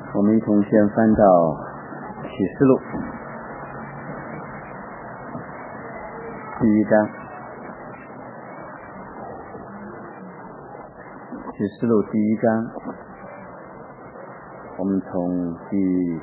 我们一同先翻到启示录第1章。启示录第1章，我们从第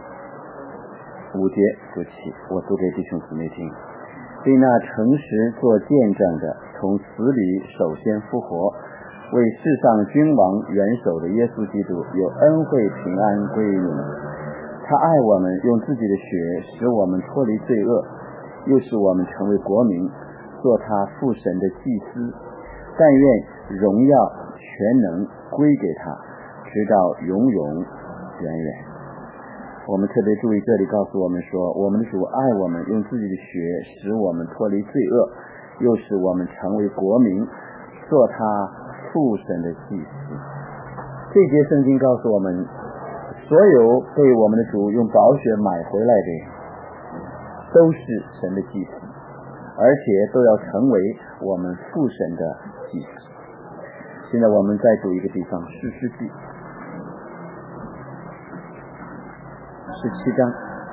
5节读起，我读给弟兄姊妹听。对那诚实做见证的，从死里首先复活，为世上君王元首的耶稣基督有恩惠平安归于你们。他爱我们，用自己的血使我们脱离罪恶，又使我们成为国民，做他父神的祭司。但愿荣耀全能归给他，直到永永远远。我们特别注意这里告诉我们说，我们的主爱我们，用自己的血使我们脱离罪恶，又使我们成为国民，做他父神的祭司。这节圣经告诉我们，所有被我们的主用宝血买回来的人都是神的祭司，而且都要成为我们父神的祭司。现在我们再读一个地方，士师记17章，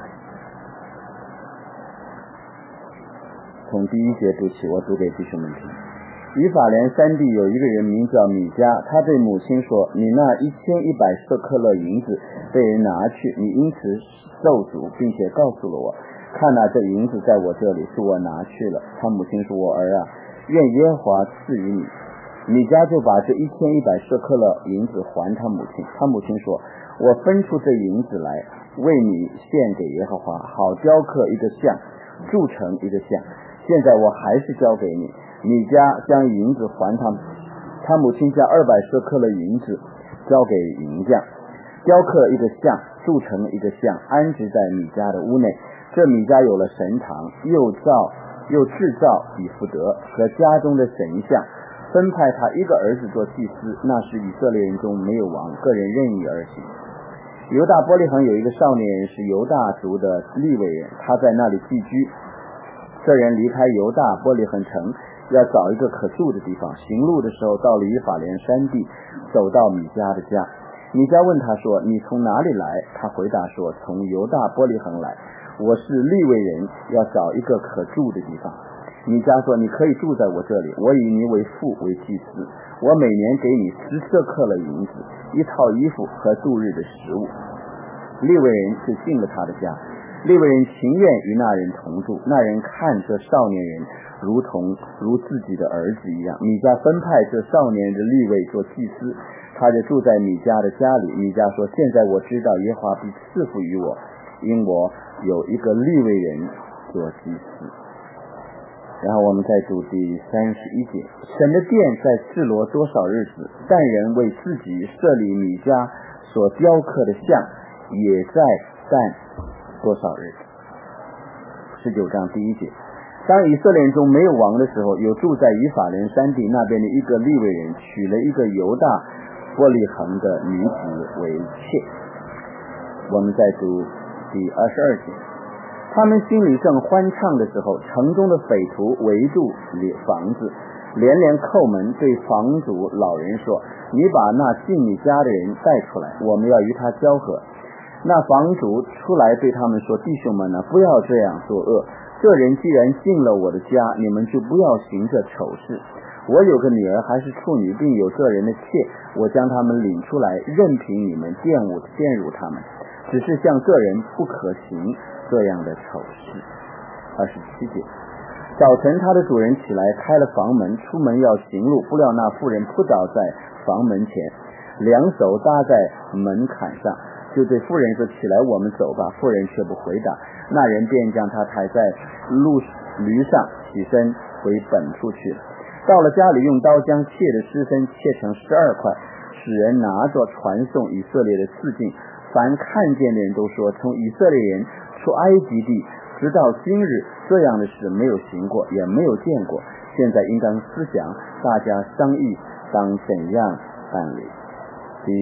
从第1节读起，我读给弟兄们听。以法莲山地有一个人名叫米迦，他对母亲说，你那1100舍客勒银子被人拿去，你因此咒诅，并且告诉了我，看哪，这银子在我这里，是我拿去了。他母亲说，我儿啊，愿耶和华赐予你。米迦就把这1100舍客勒银子还他母亲。他母亲说，我分出这银子来，为你献给耶和华，好雕刻一个像，铸成一个像。现在我还是交给你。米迦将银子还他母亲将200舍客勒银子交给银匠，雕刻一个像，铸成一个像，安置在米迦的屋内。这米迦有了神堂，又制造以弗得和家中的神像，分派他一个儿子做祭司。那时以色列人中没有王，个人任意而行。犹大伯利恒有一个少年人，是犹大族的利未人，他在那里寄居。这人离开犹大伯利恒城，要找一个可住的地方。行路的时候，到了以法莲山地，走到米迦的家。米迦问他说，你从哪里来？他回答说，从犹大伯利恒来，我是利未人，要找一个可住的地方。米迦说，你可以住在我这里，我以你为父为祭司，我每年给你10舍客勒银子，一套衣服和度日的食物。利未人就进了他的家，利未人情愿与那人同住，那人看这少年人如自己的儿子一样。米迦分派这少年人的利未做祭司，他就住在米迦的家里。米迦说，现在我知道耶和华必赐福于我，因我有一个利未人做祭司。然后我们再读第31节，神的殿在示罗多少日子，但人为自己设立米迦所雕刻的像，也在但多少日子。19章第1节，当以色列人中没有王的时候，有住在以法莲山地那边的一个利未人，娶了一个犹大伯利恒的女子为妾。我们再读第22节，他们心里正欢畅的时候，城中的匪徒围住房子，连连叩门，对房主老人说，你把那进你家的人带出来，我们要与他交合。那房主出来对他们说，弟兄们不要这样作恶，这人既然进了我的家，你们就不要行这丑事。我有个女儿还是处女，并有这人的妾，我将他们领出来，任凭你们玷辱他们，只是像这人不可行这样的丑事。27节，早晨他的主人起来，开了房门，出门要行路，不料那妇人扑倒在房门前，两手搭在门槛上，就对妇人说，起来，我们走吧。妇人却不回答，那人便将她抬在驴上，起身回本处去了。到了家里，用刀将妾的尸身切成12块，使人拿着传送以色列的四境。凡看见的人都说，从以色列人出埃及地直到今日，这样的事没有行过，也没有见过。现在应当思想，大家商议当怎样办理。第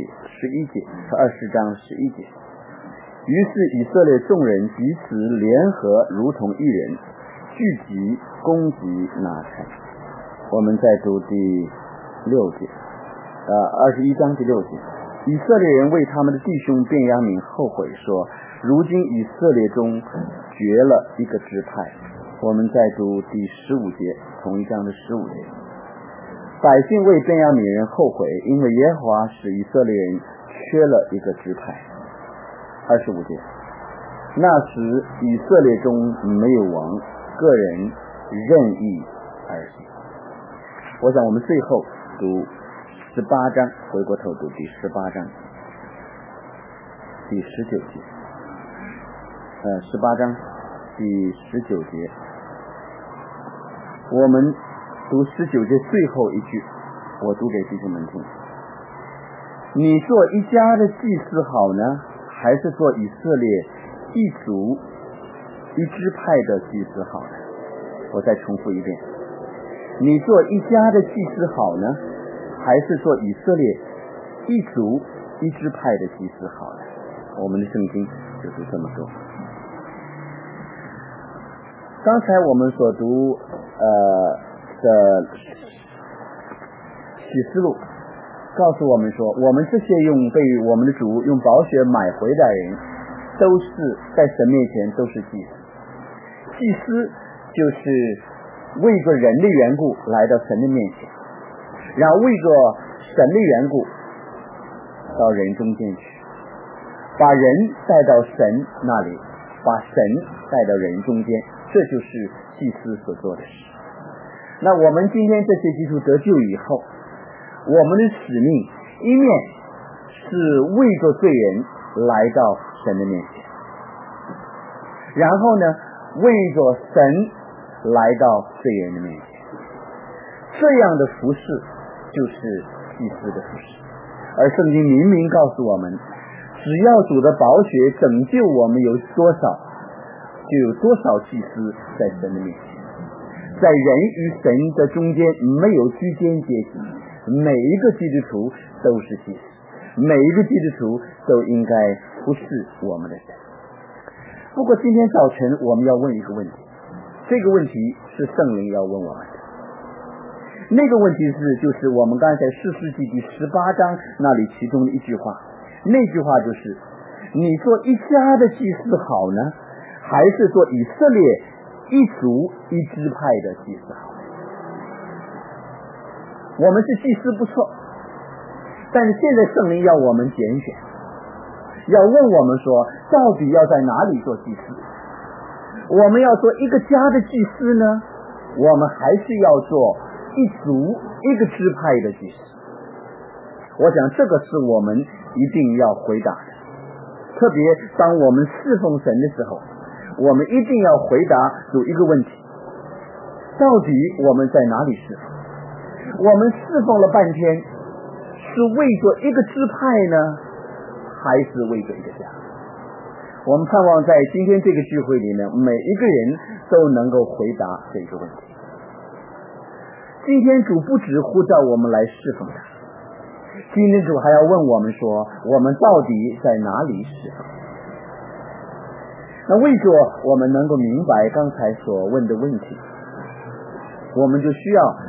11节，20章11节。于是以色列众人彼此联合，如同一人，聚集攻击拿城。我们再读第6节，21章第6节。 以色列人为他们的弟兄便雅悯后悔说，如今以色列中绝了一个支派。我们再读第15节，同一章的15节。百姓为便雅悯人后悔，因为耶和华使以色列人缺了一个支派。25节。那时以色列中没有王，个人任意而行。我想我们最后读18章，回过头读第18章第19节，18章第19节，我们读19节最后一句，我读给弟兄们听。你做一家的祭司好呢，还是做以色列一族一支派的祭司好呢？我再重复一遍，你做一家的祭司好呢，还是做以色列一族一支派的祭司好呢？我们的圣经就是这么说。刚才我们所读的启示录告诉我们说，我们这些被我们的主用宝血买回的人，都是在神面前都是祭司。祭司就是为着人的缘故来到神的面前，然后为着神的缘故到人中间去，把人带到神那里，把神带到人中间，这就是祭司所做的事。那我们今天这些基督得救以后，我们的使命一面是为着罪人来到神的面前，然后呢，为着神来到罪人的面前，这样的服侍就是祭司的服侍。而圣经明明告诉我们，只要主的宝血拯救我们有多少，就有多少祭司在神的面前。在人与神的中间没有居间阶级，每一个基督徒都是祭司，每一个基督徒都应该服侍我们的神。不过今天早晨我们要问一个问题，这个问题是圣灵要问我们的。那个问题就是我们刚才士师记第18章那里其中的一句话，那句话就是，你做一家的祭司好呢，还是做以色列一族一支派的祭司好？我们是祭司不错，但是现在圣灵要我们拣选，要问我们说，到底要在哪里做祭司？我们要做一个家的祭司呢，我们还是要做一族一个支派的祭司？我想这个是我们一定要回答的。特别当我们侍奉神的时候，我们一定要回答有一个问题，到底我们在哪里侍奉？我们侍奉了半天，是为着一个支派呢，还是为着一个家？我们盼望在今天这个聚会里面，每一个人都能够回答这个问题。今天主不只呼召我们来侍奉他，今天主还要问我们说，我们到底在哪里侍奉？那为着我们能够明白刚才所问的问题，我们就需要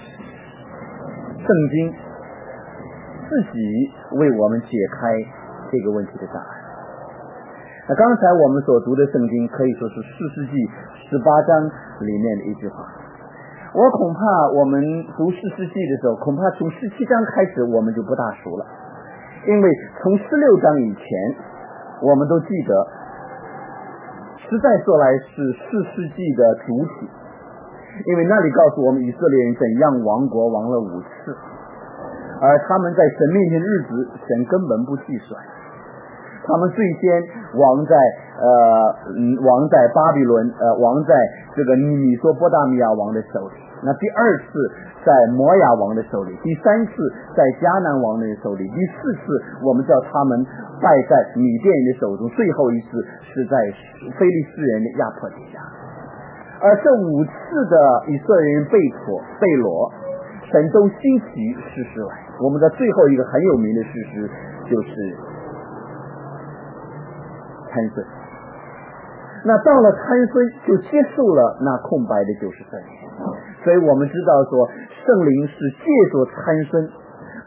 圣经自己为我们解开这个问题的答案。那刚才我们所读的圣经可以说是士师记18章里面的一句话。我恐怕我们读士师记的时候，恐怕从17章开始我们就不大熟了，因为从16章以前我们都记得，实在说来是士师记的主体，因为那里告诉我们以色列人怎样亡国亡了5次，而他们在神面前的日子神根本不计算。他们最先亡在巴比伦，亡在这个米索波大米亚王的手里。那第二次在摩亚王的手里，第3次在迦南王的手里，第4次我们叫他们败在米甸人的手中，最后一次是在非利士人的压迫底下。而这5次的以色列人被掳，神都兴起士师来。我们的最后一个很有名的士师就是参孙。那到了参孙就结束了那空白的94年，所以我们知道说圣灵是借着参孙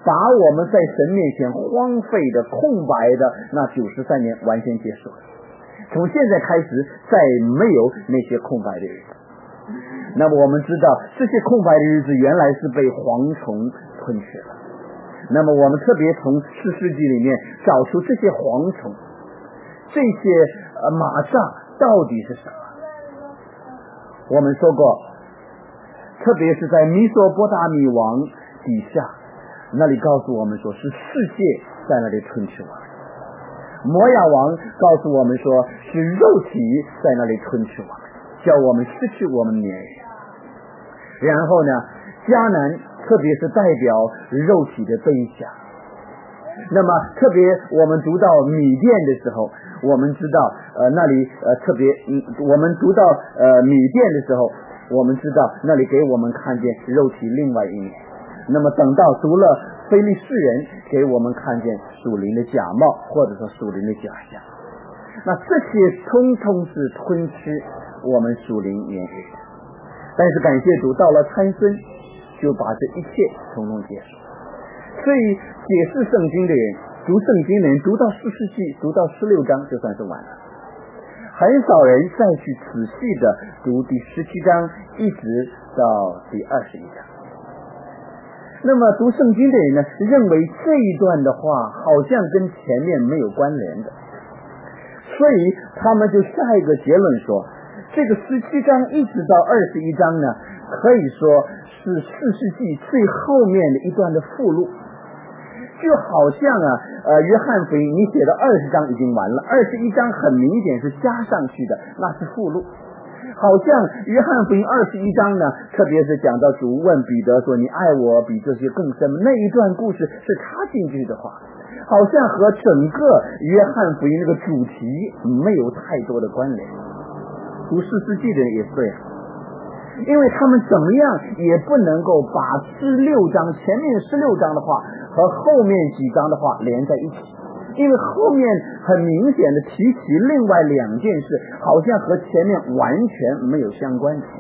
把我们在神面前荒废的空白的那93年完全结束了。从现在开始再没有那些空白的日子。那么我们知道这些空白的日子原来是被蝗虫吞噬了。那么我们特别从士师记里面找出这些蝗虫，这些马蚱到底是什么。我们说过，特别是在弥索波大米王底下，那里告诉我们说是世界在那里吞吃我们。摩亚王告诉我们说是肉体在那里吞吃我们，叫我们失去我们年龄。然后呢，迦南特别是代表肉体的悲想。那么特别我们读到米甸的时候，我们知道那里特别我们读到米甸的时候，我们知道那里给我们看见肉体另外一面。那么等到读了非利士人，给我们看见属灵的假冒，或者说属灵的假象。那这些通通是吞吃我们属灵年日的。但是感谢主，到了参孙就把这一切统统结束。所以解释圣经的人，读圣经的人，读到士师记，读到16章就算是完了。很少人再去仔细的读第17章一直到第21章。那么读圣经的人呢，认为这一段的话好像跟前面没有关联的，所以他们就下一个结论说，这个17章一直到21章呢，可以说是士师记最后面的一段的附录。就好像约翰福音你写的20章已经完了，21章很明显是加上去的，那是附录。好像约翰福音21章呢，特别是讲到主问彼得说你爱我比这些更深，那一段故事是插进去的话，好像和整个约翰福音那个主题没有太多的关联。读士师记的人也是这样，因为他们怎么样也不能够把16章前面16章的话和后面几章的话连在一起，因为后面很明显的提起另外两件事，好像和前面完全没有相关系。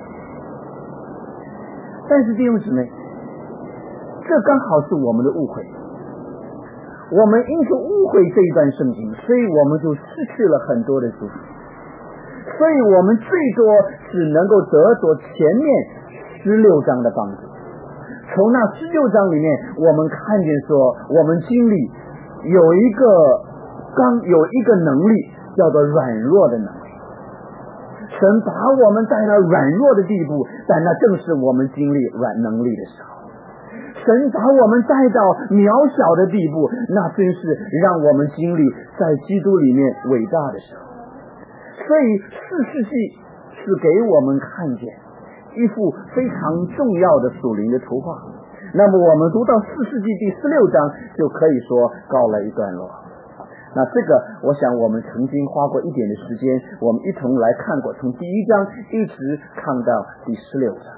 但是弟兄姊妹，这刚好是我们的误会。我们因着误会这一段圣经，所以我们就失去了很多的祝福。所以我们最多只能够得着前面16章的帮助。从那16章里面，我们看见说，我们经历有一个能力叫做软弱的能力。神把我们带到软弱的地步，但那正是我们经历软能力的时候。神把我们带到渺小的地步，那真是让我们经历在基督里面伟大的时候。所以士师记是给我们看见一幅非常重要的属灵的图画。那么我们读到士师记第16章就可以说告了一段落。那这个我想我们曾经花过一点的时间，我们一同来看过，从第1章一直看到第16章。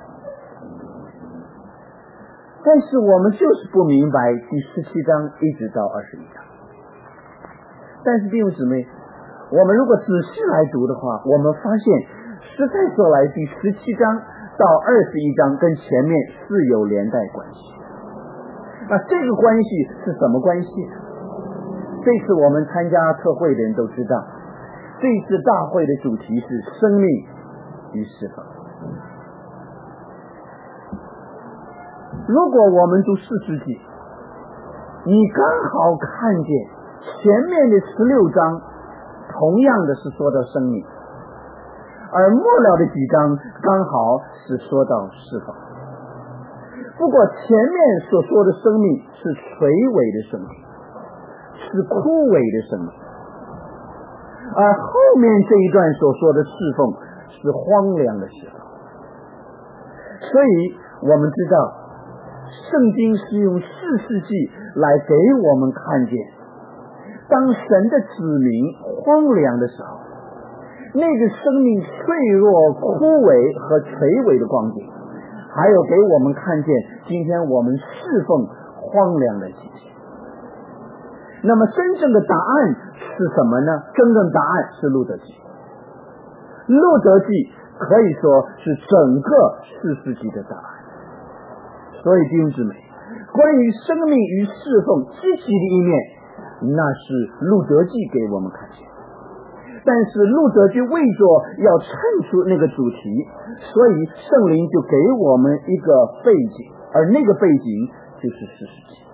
但是我们就是不明白第17章一直到21章。但是弟兄姊妹，我们如果仔细来读的话，我们发现实在说来第17章到21章跟前面是有连带关系。那这个关系是什么关系呢？这次我们参加特会的人都知道，这次大会的主题是生命与释放。如果我们读士师记，你刚好看见前面的16章同样的是说到生命，而末了的几章刚好是说到释放。不过前面所说的生命是垂萎的生命，是枯萎的生命，而后面这一段所说的侍奉是荒凉的侍奉。所以我们知道圣经是用士师记来给我们看见，当神的子民荒凉的时候，那个生命脆弱枯萎和垂萎的光景，还有给我们看见今天我们侍奉荒凉的情形。那么真正的答案是什么呢？真正答案是路得记。路得记可以说是整个士师记的答案。所以弟兄姊妹， 关于生命与侍奉积极的一面，那是路德记给我们看见。但是路德记为着要衬出那个主题，所以圣灵就给我们一个背景，而那个背景就是士师记。